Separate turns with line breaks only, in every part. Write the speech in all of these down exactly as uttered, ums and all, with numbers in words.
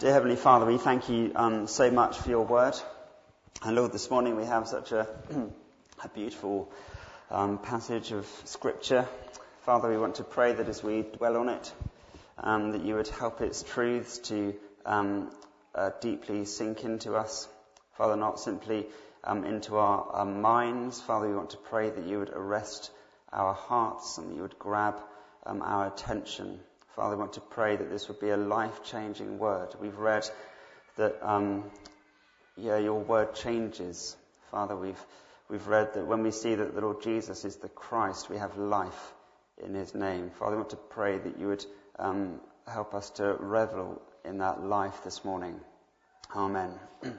Dear Heavenly Father, we thank you um, so much for your word. And Lord, this morning we have such a, a beautiful um, passage of Scripture. Father, we want to pray that as we dwell on it, um, that you would help its truths to um, uh, deeply sink into us. Father, not simply um, into our, our minds. Father, we want to pray that you would arrest our hearts and that you would grab um, our attention. Father, we want to pray that this would be a life-changing word. We've read that, um, yeah, your word changes. Father, we've we've read that when we see that the Lord Jesus is the Christ, we have life in his name. Father, we want to pray that you would um, help us to revel in that life this morning. Amen.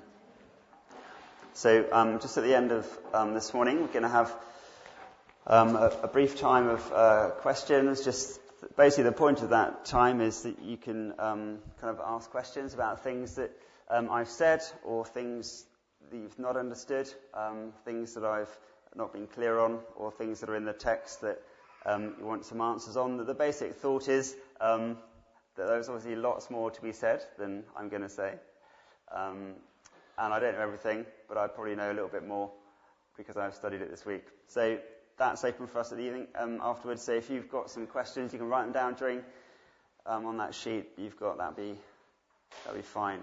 So, um, just at the end of um, this morning, we're going to have um, a, a brief time of uh, questions. Just basically, the point of that time is that you can um, kind of ask questions about things that um, I've said or things that you've not understood, um, things that I've not been clear on, or things that are in the text that um, you want some answers on. The, the basic thought is um, that there's obviously lots more to be said than I'm going to say. Um, and I don't know everything, but I probably know a little bit more because I've studied it this week. So that's open for us at the evening um, afterwards. So if you've got some questions, you can write them down during um, on that sheet you've got. That'd be that'd be fine.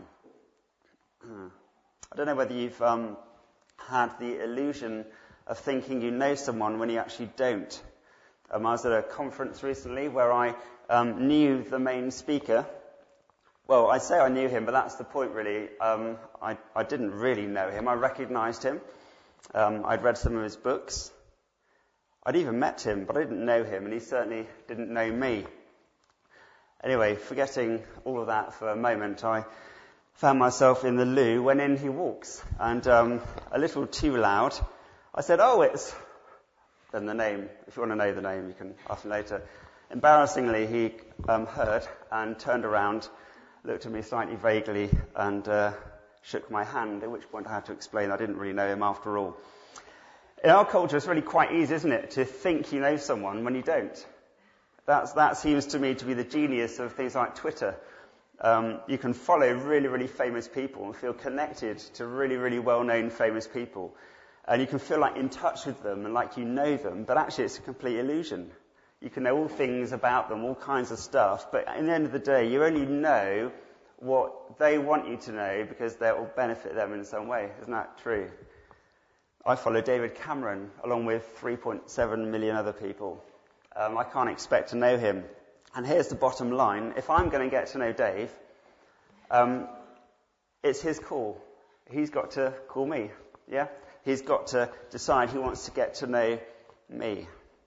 I don't know whether you've um, had the illusion of thinking you know someone when you actually don't. Um, I was at a conference recently where I um, knew the main speaker. Well, I say I knew him, but that's the point really. Um, I, I didn't really know him. I recognised him. Um, I'd read some of his books. I'd even met him, but I didn't know him, and he certainly didn't know me. Anyway, forgetting all of that for a moment, I found myself in the loo when in he walks, and um, a little too loud, I said, "Oh, it's..." Then the name. If you want to know the name, you can ask me later. Embarrassingly, he um, heard and turned around, looked at me slightly vaguely, and uh, shook my hand, at which point I had to explain I didn't really know him after all. In our culture, it's really quite easy, isn't it, to think you know someone when you don't. That's, that seems to me to be the genius of things like Twitter. Um, you can follow really, really famous people and feel connected to really, really well-known famous people. And you can feel like in touch with them and like you know them, but actually it's a complete illusion. You can know all things about them, all kinds of stuff, but at the end of the day, you only know what they want you to know because that will benefit them in some way. Isn't that true? I follow David Cameron along with three point seven million other people. Um, I can't expect to know him. And here's the bottom line. If I'm going to get to know Dave, um, it's his call. He's got to call me. Yeah? He's got to decide he wants to get to know me.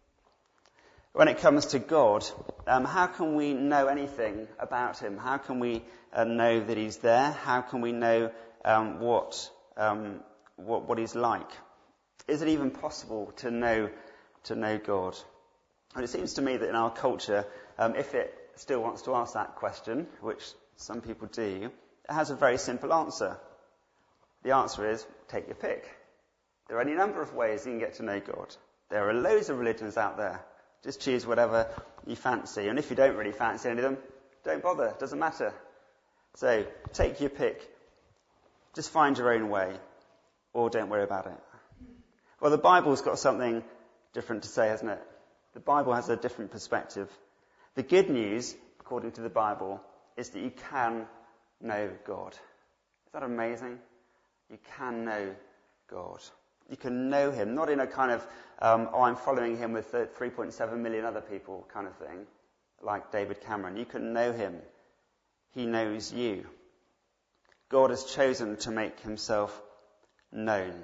When it comes to God, um, how can we know anything about him? How can we uh, know that he's there? How can we know um, what... Um, What, what he's like? Is it even possible to know to know God? And it seems to me that in our culture, um, if it still wants to ask that question, which some people do, it has a very simple answer. The answer is, take your pick. There are any number of ways you can get to know God. There are loads of religions out there. Just choose whatever you fancy. And if you don't really fancy any of them, don't bother. It doesn't matter. So, take your pick. Just find your own way. Or don't worry about it. Well, the Bible's got something different to say, hasn't it? The Bible has a different perspective. The good news, according to the Bible, is that you can know God. Is that amazing? You can know God. You can know him, not in a kind of, um, oh, I'm following him with the three point seven million other people kind of thing, like David Cameron. You can know him. He knows you. God has chosen to make himself known.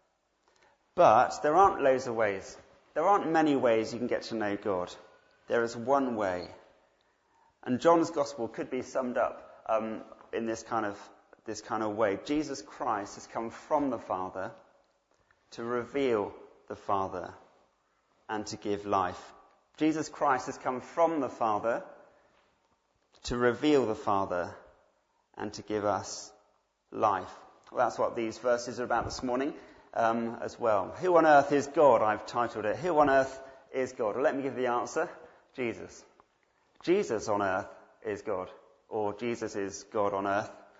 But there aren't loads of ways. There aren't many ways you can get to know God. There is one way. And John's gospel could be summed up um, in this kind of this kind of way. Jesus Christ has come from the Father to reveal the Father and to give life. Jesus Christ has come from the Father to reveal the Father and to give us life. Well, that's what these verses are about this morning um, as well. Who on earth is God? I've titled it. Who on earth is God? Well, let me give the answer. Jesus. Jesus on earth is God. Or Jesus is God on earth.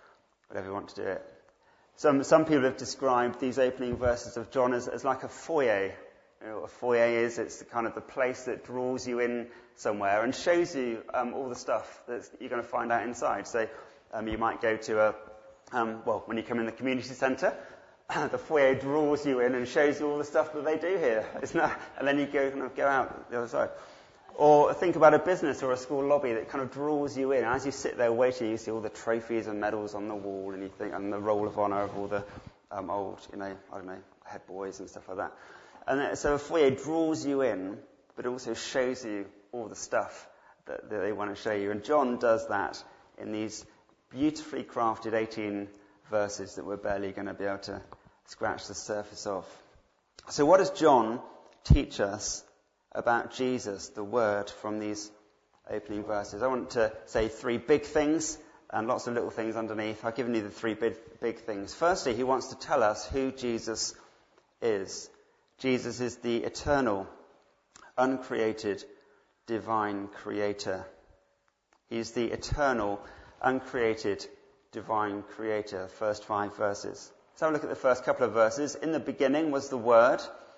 whatever you want to do it. Some some people have described these opening verses of John as, as like a foyer. You know what a foyer is? It's the kind of the place that draws you in somewhere and shows you um, all the stuff that you're going to find out inside. So um, you might go to a, um, well, when you come in the community centre, the foyer draws you in and shows you all the stuff that they do here. It's not, and then you go kind of go out the other side. Or think about a business or a school lobby that kind of draws you in. As you sit there waiting, you see all the trophies and medals on the wall, and you think, and the roll of honour of all the um, old, you know, I don't know, head boys and stuff like that. And so a foyer draws you in, but also shows you all the stuff that, that they want to show you. And John does that in these beautifully crafted eighteen verses that we're barely going to be able to scratch the surface of. So what does John teach us about Jesus, the Word, from these opening verses? I want to say three big things and lots of little things underneath. I've given you the three big, big things. Firstly, he wants to tell us who Jesus is. Jesus is the eternal, uncreated, divine creator. He's the eternal, uncreated, divine creator. First five verses. Let's have a look at the first couple of verses. In the beginning was the Word,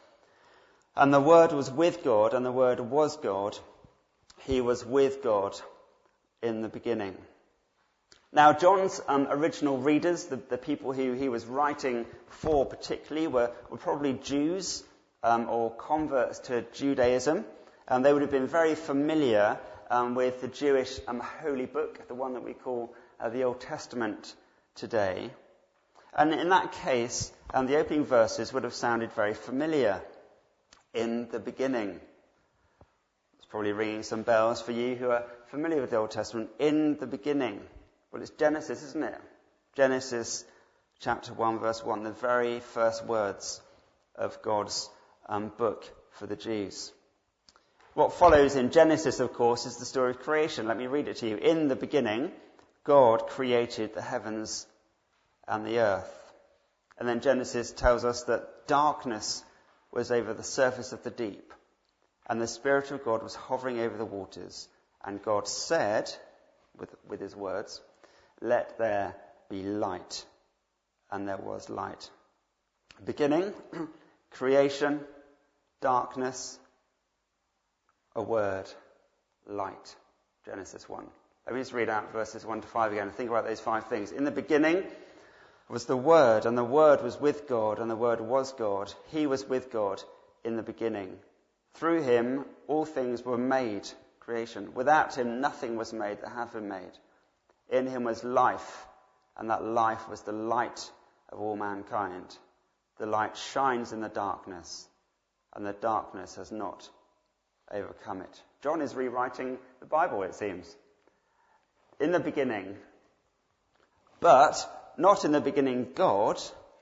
and the Word was with God, and the Word was God. He was with God in the beginning. Now, John's um, original readers, the, the people who he was writing for particularly, were, were probably Jews um, or converts to Judaism. And they would have been very familiar um, with the Jewish um, holy book, the one that we call uh, the Old Testament today. And in that case, um, the opening verses would have sounded very familiar. In the beginning. It's probably ringing some bells for you who are familiar with the Old Testament. In the beginning. Well, it's Genesis, isn't it? Genesis chapter one, verse one, the very first words of God's um, book for the Jews. What follows in Genesis, of course, is the story of creation. Let me read it to you. In the beginning, God created the heavens and the earth. And then Genesis tells us that darkness was over the surface of the deep, and the Spirit of God was hovering over the waters. And God said, with, with his words, "Let there be light." And there was light. Beginning, creation, darkness, a word, light. Genesis one. Let me just read out verses one to five again and think about those five things. In the beginning was the Word, and the Word was with God, and the Word was God. He was with God in the beginning. Through him all things were made, creation. Without him nothing was made that had been made. In him was life, and that life was the light of all mankind. The light shines in the darkness, and the darkness has not overcome it. John is rewriting the Bible, it seems. In the beginning, but not in the beginning God.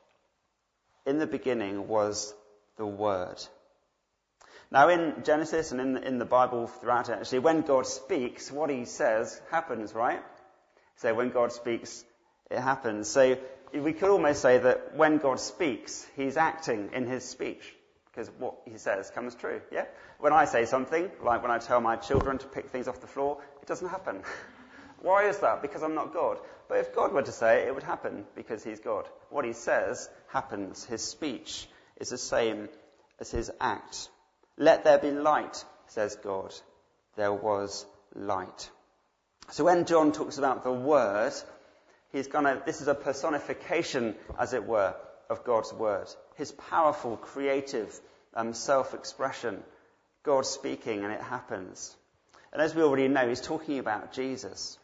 In the beginning was the Word. Now in Genesis and in the, in the Bible throughout it, actually, when God speaks, what he says happens, right? So when God speaks, it happens. So we could almost say that when God speaks, he's acting in his speech, because what he says comes true, yeah? When I say something, like when I tell my children to pick things off the floor, it doesn't happen. Why is that? Because I'm not God. But if God were to say it, it would happen because he's God. What he says happens. His speech is the same as his act. Let there be light, says God. There was light. So when John talks about the Word, he's gonna, this is a personification, as it were, of God's Word. His powerful, creative um, self-expression. God speaking, and it happens. And as we already know, he's talking about Jesus.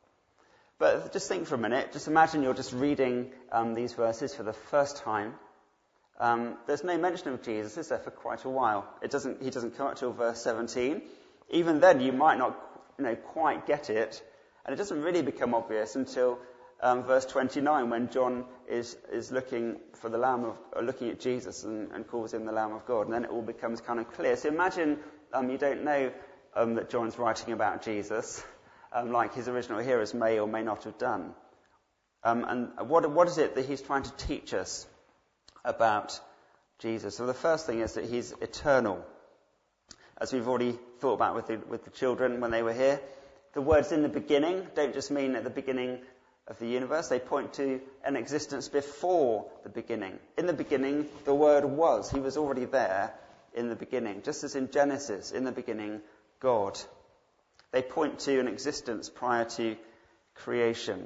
But just think for a minute. Just imagine you're just reading um, these verses for the first time. Um, there's no mention of Jesus, is there, for quite a while? It doesn't. He doesn't come up till verse seventeen. Even then, you might not, you know, quite get it, and it doesn't really become obvious until um, verse twenty-nine, when John is is looking for the Lamb of, or looking at Jesus and, and calls him the Lamb of God, and then it all becomes kind of clear. So imagine um, you don't know um, that John's writing about Jesus. Um, like his original hearers may or may not have done. Um, and what, what is it that he's trying to teach us about Jesus? So the first thing is that he's eternal. As we've already thought about with the, with the children when they were here, the words "in the beginning" don't just mean at the beginning of the universe. They point to an existence before the beginning. In the beginning, the Word was. He was already there in the beginning. Just as in Genesis, in the beginning, God. They point to an existence prior to creation.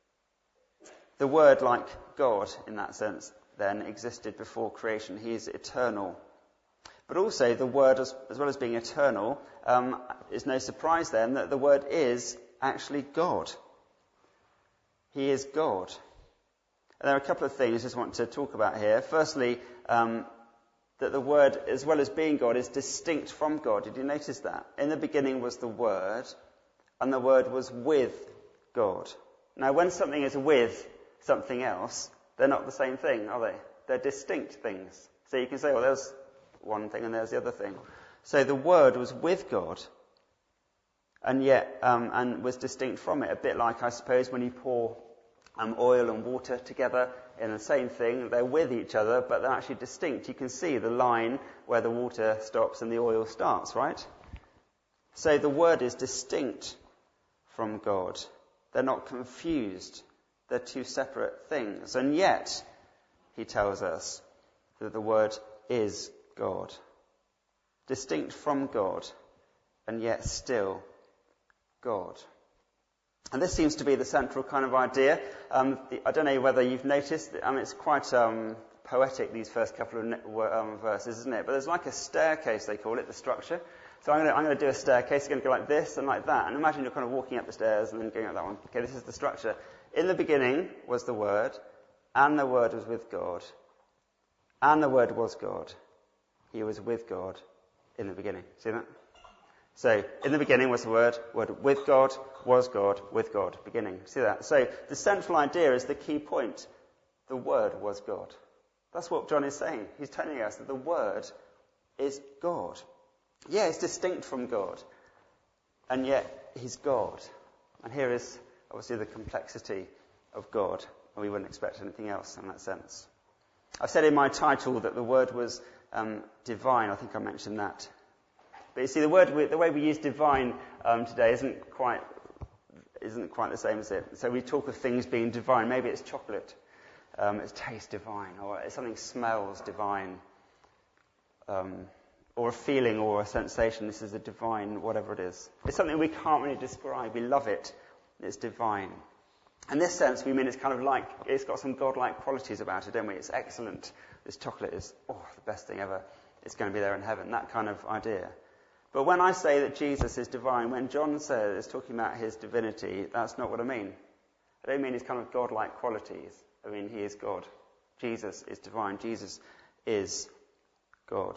The Word, like God, in that sense, then existed before creation. He is eternal. But also, the Word, as, as well as being eternal, um, is no surprise then that the Word is actually God. He is God. And there are a couple of things I just want to talk about here. Firstly, um, that the Word, as well as being God, is distinct from God. Did you notice that? In the beginning was the Word, and the Word was with God. Now, when something is with something else, they're not the same thing, are they? They're distinct things. So you can say, well, there's one thing and there's the other thing. So the Word was with God, and yet, um, and was distinct from it. A bit like, I suppose, when you pour um, oil and water together in the same thing, they're with each other, but they're actually distinct. You can see the line where the water stops and the oil starts, right? So the Word is distinct from God. They're not confused. They're two separate things. And yet, he tells us that the Word is God. Distinct from God, and yet still God. And this seems to be the central kind of idea. Um, the, I don't know whether you've noticed, I mean, it's quite um, poetic, these first couple of um, verses, isn't it? But there's like a staircase, they call it, the structure. So I'm going to I'm going to do a staircase. It's going to go like this and like that. And imagine you're kind of walking up the stairs and then going up that one. Okay, this is the structure. In the beginning was the Word, and the Word was with God, and the Word was God. He was with God in the beginning. See that? So, in the beginning was the Word, Word with God, was God, with God. Beginning. See that? So, the central idea is the key point. The Word was God. That's what John is saying. He's telling us that the Word is God. Yeah, it's distinct from God. And yet, He's God. And here is obviously the complexity of God. And we wouldn't expect anything else in that sense. I've said in my title that the Word was um, divine. I think I mentioned that. But you see, the word, the way we use divine um, today isn't quite isn't quite the same as it. So we talk of things being divine. Maybe it's chocolate. Um, it tastes divine. Or something smells divine. Um, or a feeling or a sensation. This is a divine, whatever it is. It's something we can't really describe. We love it. It's divine. In this sense, we mean it's kind of like, it's got some godlike qualities about it, don't we? It's excellent. This chocolate is, oh, the best thing ever. It's going to be there in heaven. That kind of idea. But when I say that Jesus is divine, when John says, talking about his divinity, that's not what I mean. I don't mean his kind of godlike qualities. I mean, he is God. Jesus is divine. Jesus is God.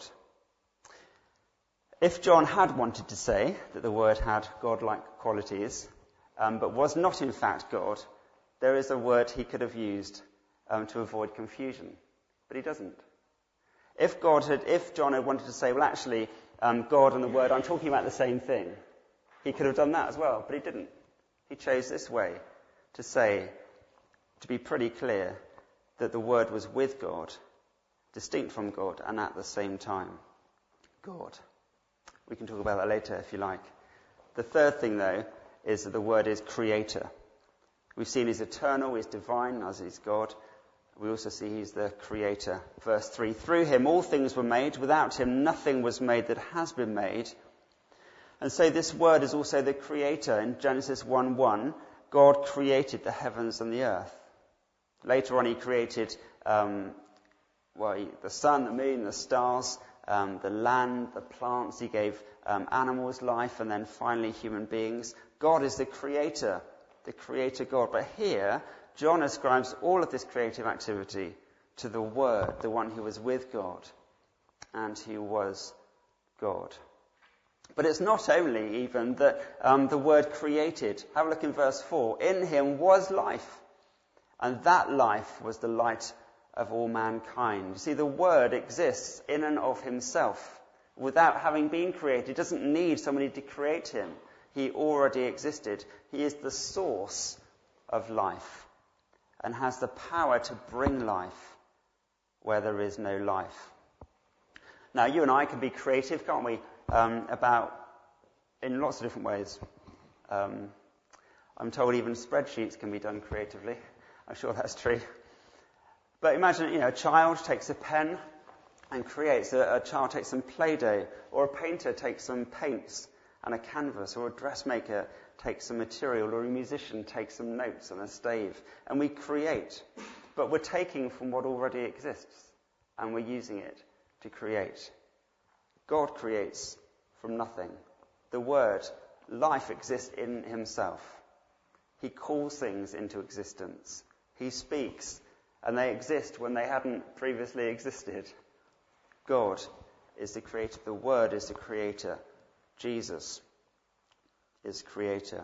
If John had wanted to say that the Word had godlike qualities, um, but was not in fact God, there is a word he could have used um, to avoid confusion. But he doesn't. If God had, if John had wanted to say, well, actually, um, God and the Word, I'm talking about the same thing, he could have done that as well, but he didn't. He chose this way to say, to be pretty clear, that the Word was with God, distinct from God, and at the same time, God. We can talk about that later if you like. The third thing, though, is that the Word is creator. We've seen he's eternal, he's divine, as is God. We also see he's the creator. Verse three, through him all things were made. Without him nothing was made that has been made. And so this Word is also the creator. In Genesis one one, God created the heavens and the earth. Later on he created um, well, he, the sun, the moon, the stars, um, the land, the plants. He gave um, animals life, and then finally human beings. God is the creator, the creator God. But here, John ascribes all of this creative activity to the Word, the one who was with God and who was God. But it's not only even that um, the Word created. Have a look in verse four. In him was life, and that life was the light of all mankind. You see, the Word exists in and of himself. Without having been created, he doesn't need somebody to create him. He already existed. He is the source of life and has the power to bring life where there is no life. Now, you and I can be creative, can't we, um, about in lots of different ways. Um, I'm told even spreadsheets can be done creatively. I'm sure that's true. But imagine, you know, a child takes a pen and creates. A, a child takes some Play-Doh, or a painter takes some paints and a canvas, or a dressmaker takes some material, or a musician takes some notes and a stave. And we create. But we're taking from what already exists, and we're using it to create. God creates from nothing. The Word, life exists in himself. He calls things into existence. He speaks, and they exist when they hadn't previously existed. God is the creator. The Word is the creator. Jesus is creator.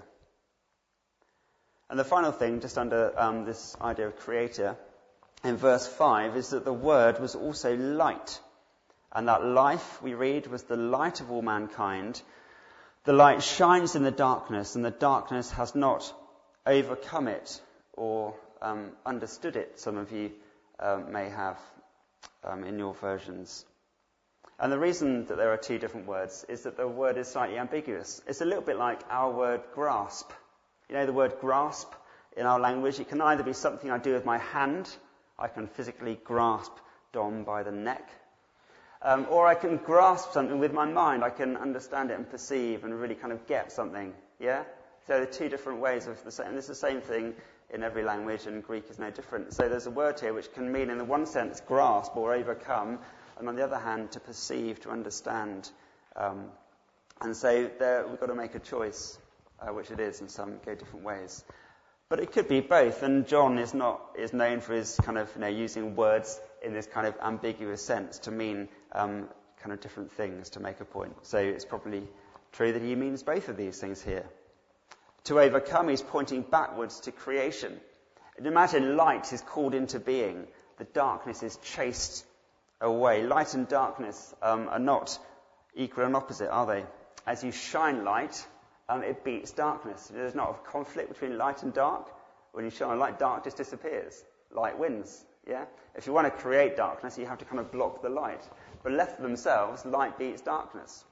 And the final thing, just under um, this idea of creator, in verse five, is that the Word was also light. And that life, we read, was the light of all mankind. The light shines in the darkness, and the darkness has not overcome it or um, understood it. Some of you um, may have um, in your versions. And the reason that there are two different words is that the word is slightly ambiguous. It's a little bit like our word grasp. You know the word grasp in our language? It can either be something I do with my hand. I can physically grasp Dom by the neck. Um, or I can grasp something with my mind. I can understand it and perceive and really kind of get something. Yeah? So there are two different ways of the same. And it's the same thing in every language, and Greek is no different. So there's a word here which can mean, in the one sense, grasp or overcome, and on the other hand, to perceive, to understand. Um, and so there, we've got to make a choice, uh, which it is, and some go different ways. But it could be both, and John is not is known for his kind of, you know, using words in this kind of ambiguous sense to mean um, kind of different things to make a point. So it's probably true that he means both of these things here. To overcome, he's pointing backwards to creation. And imagine light is called into being. The darkness is chased away. Light and darkness um, are not equal and opposite, are they? As you shine light, um, it beats darkness. There's not a conflict between light and dark. When you shine a light, dark just disappears. Light wins. Yeah? If you want to create darkness, you have to kind of block the light. But left to themselves, light beats darkness.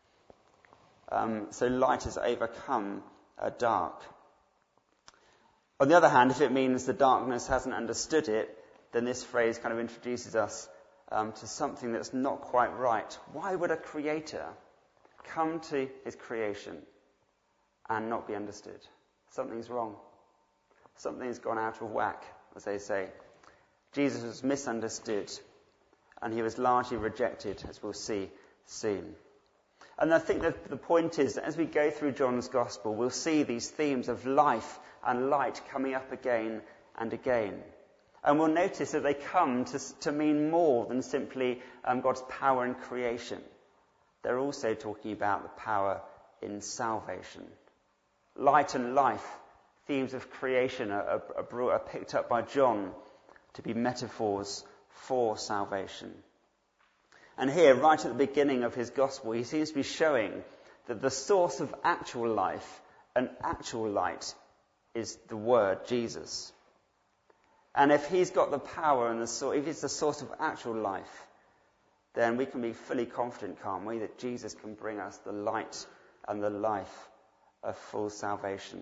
Um, so light has overcome uh, dark. On the other hand, if it means the darkness hasn't understood it, then this phrase kind of introduces us um, to something that's not quite right. Why would a creator come to his creation and not be understood? Something's wrong. Something's gone out of whack, as they say. Jesus was misunderstood, and he was largely rejected, as we'll see soon. And I think that the point is that as we go through John's Gospel, we'll see these themes of life and light coming up again and again. And we'll notice that they come to, to mean more than simply um, God's power in creation. They're also talking about the power in salvation. Light and life, themes of creation, are, are, brought, are picked up by John to be metaphors for salvation. And here, right at the beginning of his gospel, he seems to be showing that the source of actual life and actual light is the Word, Jesus. And if he's got the power and the source, if he's the source of actual life, then we can be fully confident, can't we, that Jesus can bring us the light and the life of full salvation.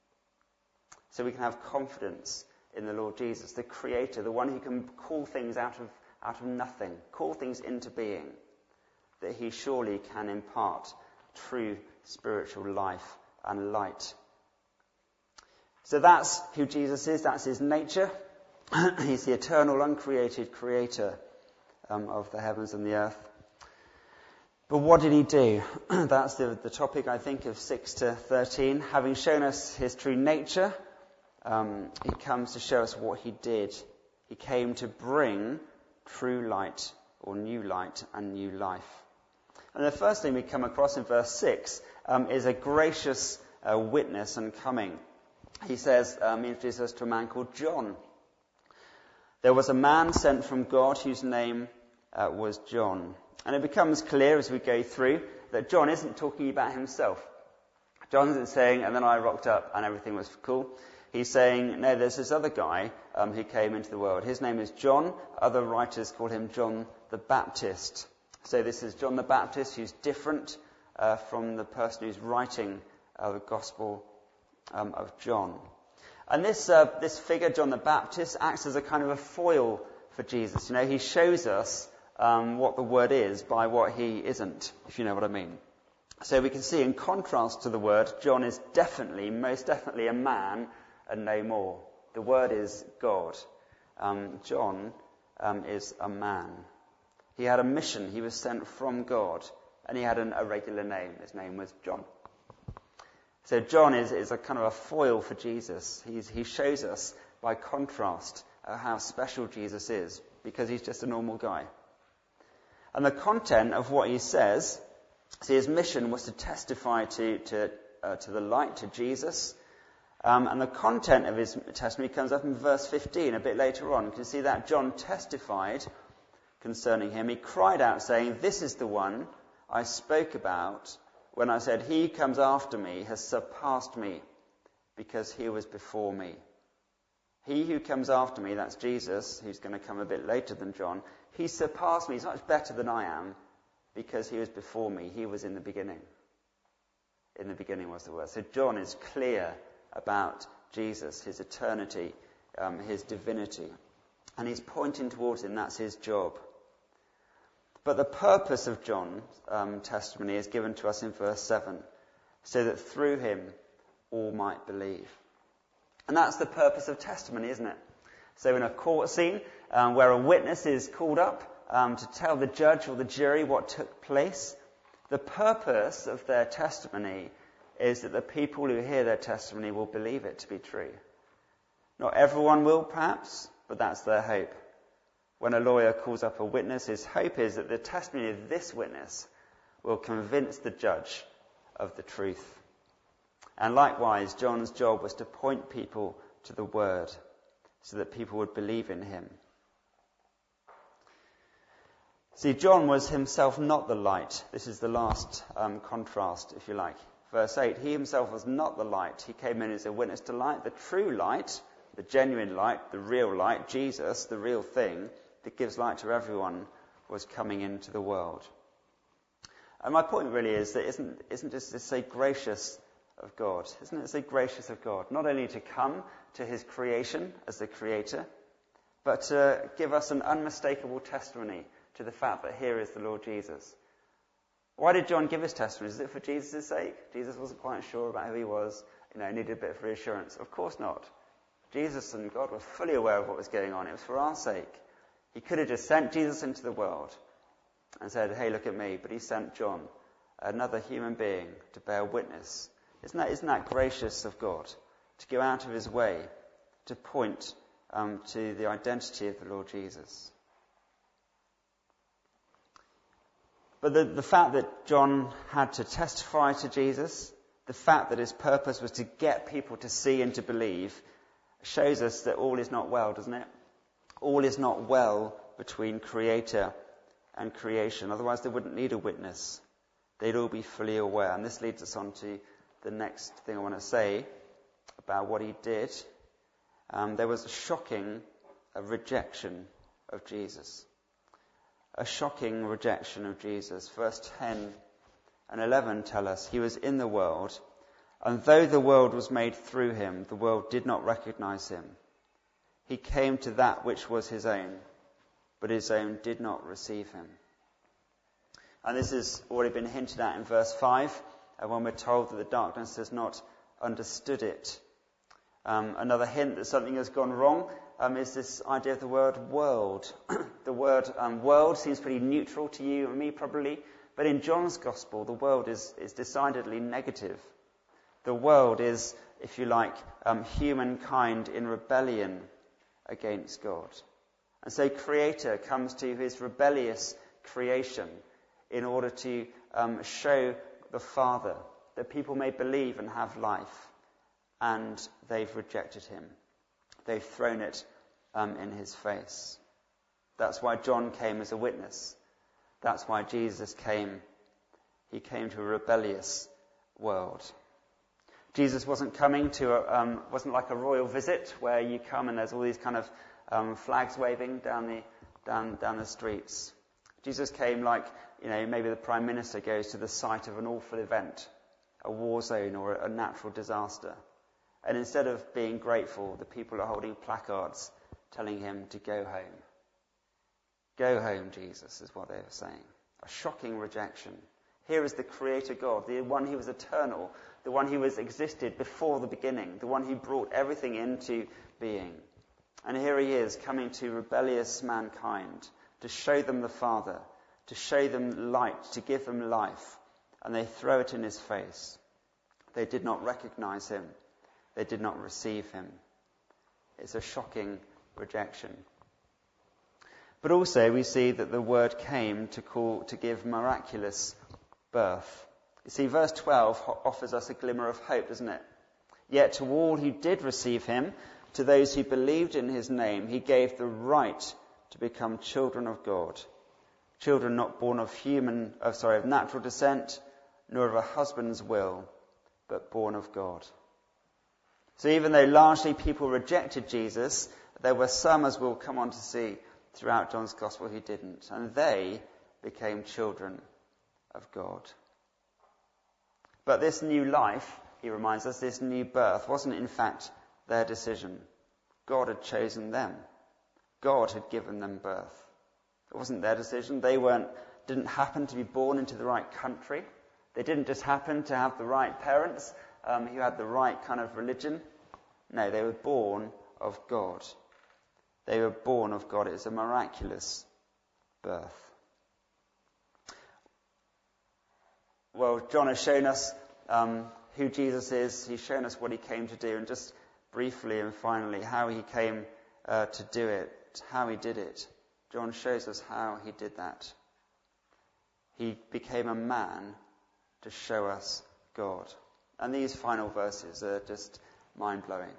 So we can have confidence in the Lord Jesus, the Creator, the one who can call things out of out of nothing, call things into being, that he surely can impart true spiritual life and light. So that's who Jesus is, that's his nature. He's the eternal, uncreated creator um, of the heavens and the earth. But what did he do? That's the, the topic, I think, of six to thirteen. Having shown us his true nature, um, he comes to show us what he did. He came to bring true light, or new light, and new life. And the first thing we come across in verse six um, is a gracious uh, witness and coming. He says, um, he introduces us to a man called John. There was a man sent from God whose name uh, was John. And it becomes clear as we go through that John isn't talking about himself. John isn't saying, and then I rocked up and everything was cool. He's saying, no, there's this other guy um, who came into the world. His name is John. Other writers call him John the Baptist. So this is John the Baptist, who's different uh, from the person who's writing uh, the Gospel um, of John. And this uh, this figure, John the Baptist, acts as a kind of a foil for Jesus. You know, he shows us um, what the Word is by what he isn't, if you know what I mean. So we can see, in contrast to the Word, John is definitely, most definitely a man and no more. The Word is God. Um, John um, is a man. He had a mission. He was sent from God, and he had an, a regular name. His name was John. So John is, is a kind of a foil for Jesus. He's, he shows us, by contrast, uh, how special Jesus is, because he's just a normal guy. And the content of what he says, see, his mission was to testify to to, uh, to the light, to Jesus. Um, and the content of his testimony comes up in verse fifteen, a bit later on. You can see that John testified concerning him. He cried out, saying, "This is the one I spoke about when I said, 'He who comes after me has surpassed me, because he was before me.'" He who comes after me, that's Jesus, who's going to come a bit later than John, he surpassed me. He's much better than I am, because he was before me. He was in the beginning. In the beginning was the Word. So John is clear about Jesus, his eternity, um, his divinity. And he's pointing towards him. That's his job. But the purpose of John's um, testimony is given to us in verse seven, so that through him all might believe. And that's the purpose of testimony, isn't it? So in a court scene um, where a witness is called up um, to tell the judge or the jury what took place, the purpose of their testimony is that the people who hear their testimony will believe it to be true. Not everyone will, perhaps, but that's their hope. When a lawyer calls up a witness, his hope is that the testimony of this witness will convince the judge of the truth. And likewise, John's job was to point people to the Word so that people would believe in him. See, John was himself not the light. This is the last um, contrast, if you like. Verse eight, he himself was not the light. He came in as a witness to light. The true light, the genuine light, the real light, Jesus, the real thing that gives light to everyone, was coming into the world. And my point really is that isn't, isn't this so gracious of God? Isn't it so gracious of God? Not only to come to his creation as the creator, but to give us an unmistakable testimony to the fact that here is the Lord Jesus. Why did John give his testimony? Is it for Jesus' sake? Jesus wasn't quite sure about who he was, you know, needed a bit of reassurance. Of course not. Jesus and God were fully aware of what was going on. It was for our sake. He could have just sent Jesus into the world and said, "Hey, look at me." But he sent John, another human being, to bear witness. Isn't that, isn't that gracious of God? To go out of his way to point um, to the identity of the Lord Jesus. But the, the fact that John had to testify to Jesus, the fact that his purpose was to get people to see and to believe, shows us that all is not well, doesn't it? All is not well between creator and creation. Otherwise they wouldn't need a witness. They'd all be fully aware. And this leads us on to the next thing I want to say about what he did. Um, there was a shocking a rejection of Jesus. A shocking rejection of Jesus. Verse ten and eleven tell us, he was in the world, and though the world was made through him, the world did not recognize him. He came to that which was his own, but his own did not receive him. And this has already been hinted at in verse five, and when we're told that the darkness has not understood it. Um, another hint that something has gone wrong um, is this idea of the word world. The word um, world seems pretty neutral to you and me probably, but in John's Gospel the world is, is decidedly negative. The world is, if you like, um, humankind in rebellion against God. And so Creator comes to his rebellious creation in order to um, show the Father that people may believe and have life. And they've rejected him. They've thrown it um, in his face. That's why John came as a witness. That's why Jesus came. He came to a rebellious world. Jesus wasn't coming to a, um, wasn't like a royal visit where you come and there's all these kind of um, flags waving down the down down the streets. Jesus came like, you know, maybe the Prime Minister goes to the site of an awful event, a war zone or a natural disaster. And instead of being grateful, the people are holding placards telling him to go home. Go home, Jesus, is what they were saying. A shocking rejection. Here is the Creator God, the one who was eternal, the one who was existed before the beginning, the one who brought everything into being. And here he is coming to rebellious mankind to show them the Father, to show them light, to give them life. And they throw it in his face. They did not recognize him. They did not receive him. It's a shocking rejection. But also we see that the word came to call to give miraculous birth. You see, verse twelve offers us a glimmer of hope, doesn't it? Yet to all who did receive him, to those who believed in his name, he gave the right to become children of God. Children not born of human, oh, sorry, of natural descent, nor of a husband's will, but born of God. So even though largely people rejected Jesus, there were some, as we'll come on to see throughout John's Gospel, who didn't. And they became children of God. But this new life, he reminds us, this new birth, wasn't in fact their decision. God had chosen them. God had given them birth. It wasn't their decision. They weren't, didn't happen to be born into the right country. They didn't just happen to have the right parents um, who had the right kind of religion. No, they were born of God. They were born of God. It's a miraculous birth. Well, John has shown us um, who Jesus is. He's shown us what he came to do. And just briefly and finally, how he came uh, to do it, how he did it. John shows us how he did that. He became a man to show us God. And these final verses are just mind-blowing.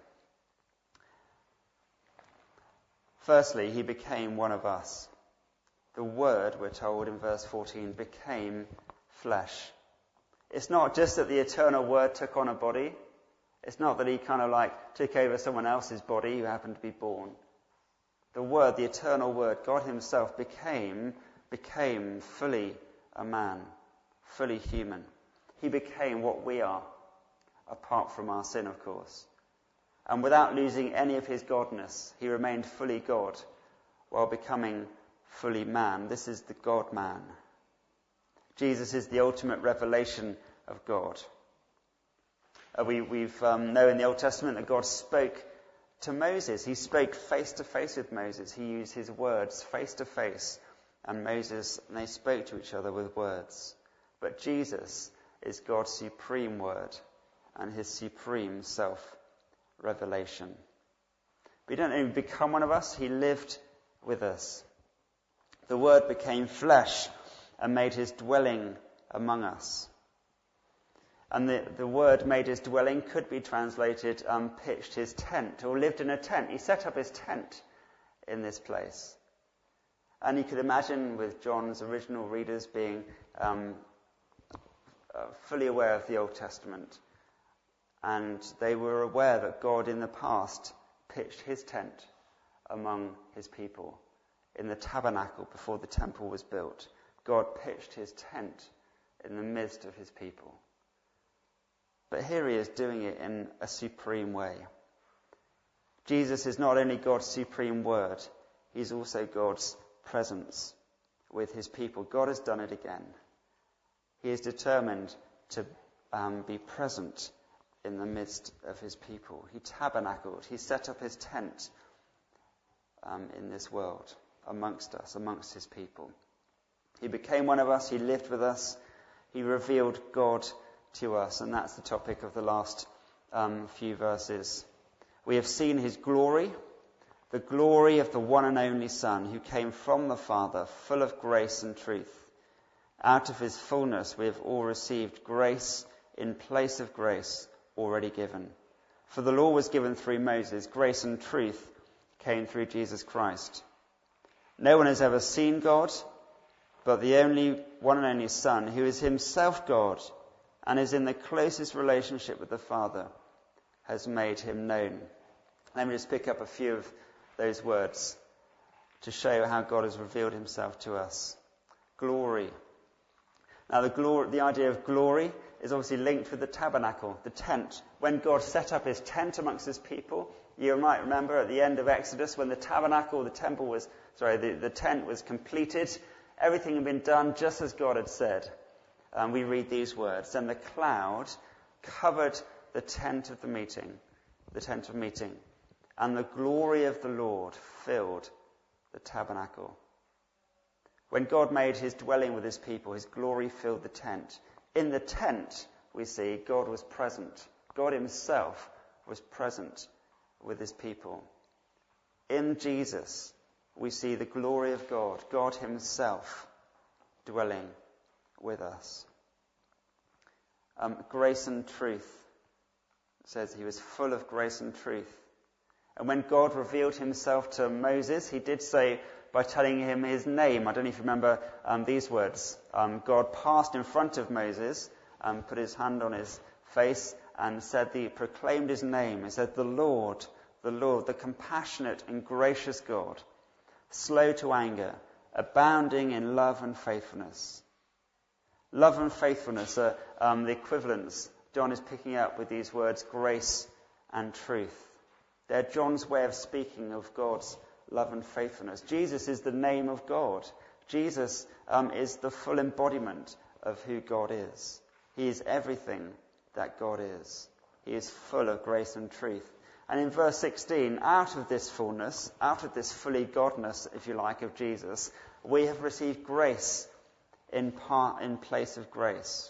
Firstly, he became one of us. The Word, we're told in verse fourteen, became flesh. It's not just that the eternal Word took on a body. It's not that he kind of like took over someone else's body who happened to be born. The Word, the eternal Word, God himself became, became fully a man, fully human. He became what we are, apart from our sin, of course. And without losing any of his godness, he remained fully God while becoming fully man. This is the God-man. Jesus is the ultimate revelation of God. Uh, we we've, um, know in the Old Testament that God spoke to Moses. He spoke face to face with Moses. He used his words face to face. And Moses, and they spoke to each other with words. But Jesus is God's supreme word and his supreme self-revelation. But he didn't only become one of us, he lived with us. The Word became flesh and made his dwelling among us. And the, the word made his dwelling could be translated um, pitched his tent, or lived in a tent. He set up his tent in this place. And you could imagine with John's original readers being um, uh, fully aware of the Old Testament. And they were aware that God in the past pitched his tent among his people. In the tabernacle before the temple was built, God pitched his tent in the midst of his people. But here he is doing it in a supreme way. Jesus is not only God's supreme word, he's also God's presence with his people. God has done it again. He is determined to um, be present in the midst of his people. He tabernacled, he set up his tent um, in this world, amongst us, amongst his people. He became one of us, he lived with us, he revealed God to us, and that's the topic of the last um, few verses. We have seen his glory, the glory of the one and only Son, who came from the Father, full of grace and truth. Out of his fullness we have all received grace in place of grace already given. For the law was given through Moses, grace and truth came through Jesus Christ. No one has ever seen God, but the only one and only Son, who is himself God and is in the closest relationship with the Father, has made him known. Let me just pick up a few of those words to show how God has revealed himself to us. Glory. Now the glory, the idea of glory is obviously linked with the tabernacle, the tent. When God set up his tent amongst his people, you might remember at the end of Exodus when the tabernacle, the temple was, sorry, the, the tent was completed, everything had been done just as God had said. And we read these words, "Then the cloud covered the tent of the meeting, the tent of meeting, and the glory of the Lord filled the tabernacle." When God made his dwelling with his people, his glory filled the tent. In the tent, we see, God was present. God himself was present with his people. In Jesus, we see the glory of God, God himself dwelling with us. Um, grace and truth. It says he was full of grace and truth. And when God revealed himself to Moses, he did so by telling him his name. I don't know if you remember um, these words. Um, God passed in front of Moses, um, put his hand on his face, and said, the, proclaimed his name. He said, "The Lord, the Lord, the compassionate and gracious God, slow to anger, abounding in love and faithfulness." Love and faithfulness are um, the equivalents John is picking up with these words, grace and truth. They're John's way of speaking of God's love and faithfulness. Jesus is the name of God. Jesus um, is the full embodiment of who God is. He is everything that God is. He is full of grace and truth. And in verse sixteen, out of this fullness, out of this fully godness, if you like, of Jesus, we have received grace in part, in place of grace.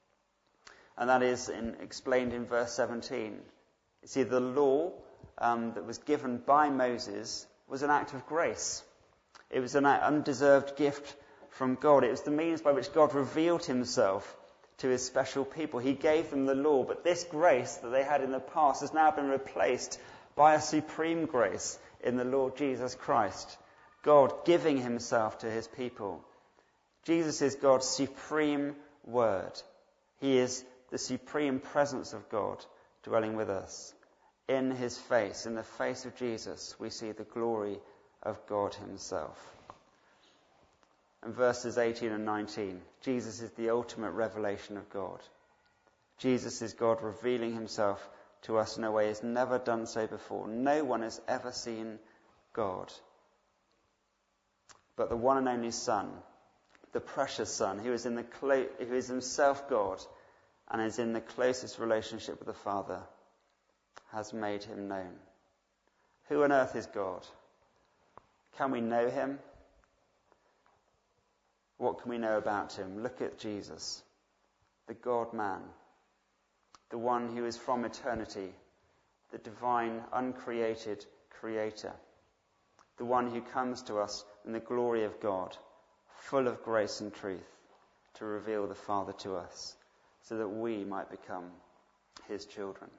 And that is in, explained in verse seventeen. You see, the law um, that was given by Moses was an act of grace. It was an undeserved gift from God. It was the means by which God revealed himself to his special people. He gave them the law, but this grace that they had in the past has now been replaced by a supreme grace in the Lord Jesus Christ. God giving himself to his people. Jesus is God's supreme word. He is the supreme presence of God dwelling with us. In his face, in the face of Jesus, we see the glory of God himself. And verses eighteen and nineteen, Jesus is the ultimate revelation of God. Jesus is God revealing himself to us in a way he's never done so before. No one has ever seen God. But the one and only Son, the precious Son, who is in the clo- who is himself God and is in the closest relationship with the Father, has made him known. Who on earth is God? Can we know him? What can we know about him? Look at Jesus, the God-man, the one who is from eternity, the divine, uncreated creator, the one who comes to us in the glory of God, full of grace and truth, to reveal the Father to us, so that we might become his children.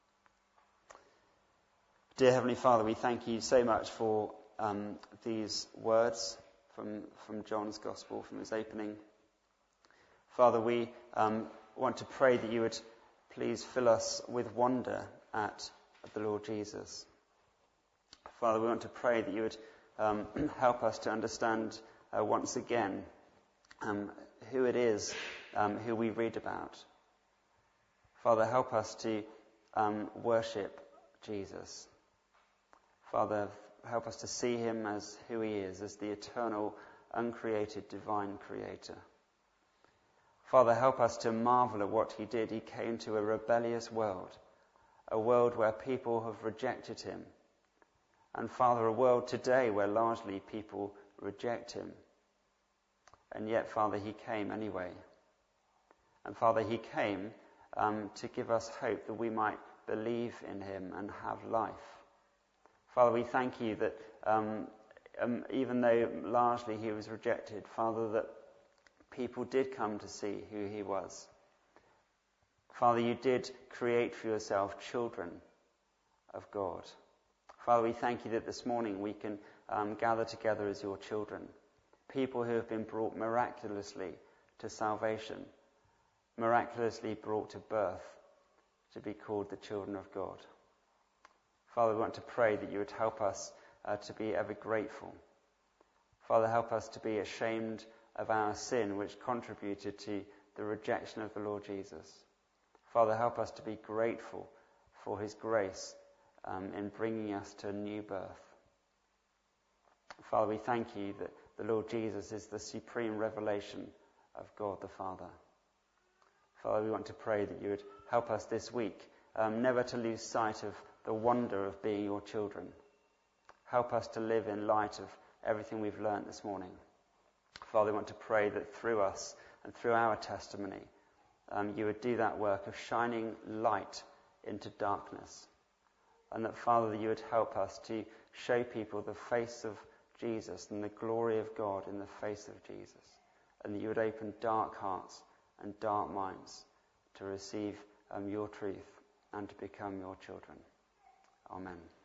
Dear Heavenly Father, we thank you so much for um, these words from, from John's Gospel, from his opening. Father, we um, want to pray that you would please fill us with wonder at, at the Lord Jesus. Father, we want to pray that you would um, help us to understand uh, once again um, who it is um, who we read about. Father, help us to um, worship Jesus. Father, help us to see him as who he is, as the eternal, uncreated, divine creator. Father, help us to marvel at what he did. He came to a rebellious world, a world where people have rejected him. And Father, a world today where largely people reject him. And yet, Father, he came anyway. And Father, he came um, to give us hope that we might believe in him and have life. Father, we thank you that um, um, even though largely he was rejected, Father, that people did come to see who he was. Father, you did create for yourself children of God. Father, we thank you that this morning we can um, gather together as your children, people who have been brought miraculously to salvation, miraculously brought to birth to be called the children of God. Father, we want to pray that you would help us uh, to be ever grateful. Father, help us to be ashamed of our sin, which contributed to the the rejection of the Lord Jesus. Father, help us to be grateful for his grace um, in bringing us to a new birth. Father, we thank you that the Lord Jesus is the supreme revelation of God the Father. Father, we want to pray that you would help us this week um, never to lose sight of the wonder of being your children. Help us to live in light of everything we've learnt this morning. Father, we want to pray that through us and through our testimony, um, you would do that work of shining light into darkness. And that, Father, that you would help us to show people the face of Jesus and the glory of God in the face of Jesus. And that you would open dark hearts and dark minds to receive um, your truth and to become your children. Amen.